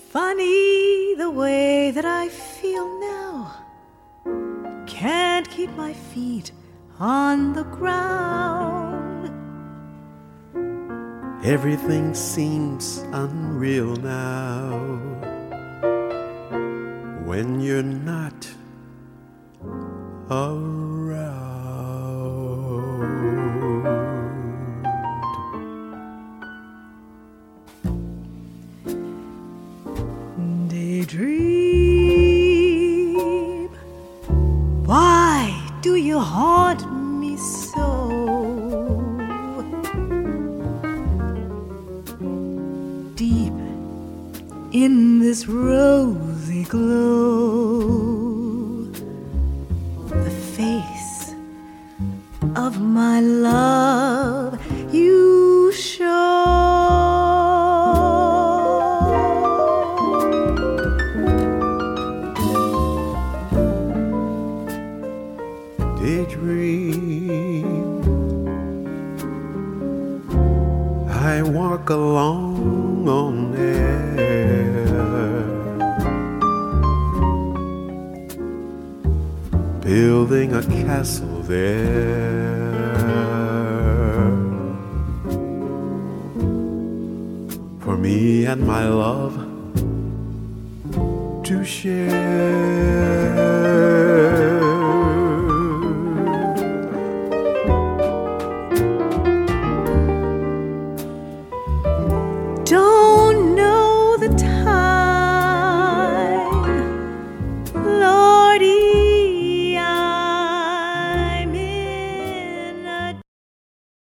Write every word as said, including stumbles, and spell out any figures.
funny the way that I feel now. Can't keep my feet on the ground. Everything seems unreal now when you're not around. Daydream, why do you haunt me so? Deep in this rosy glow, the face of my love you show. Daydream, I walk along on air, building a castle there for me and my love to share.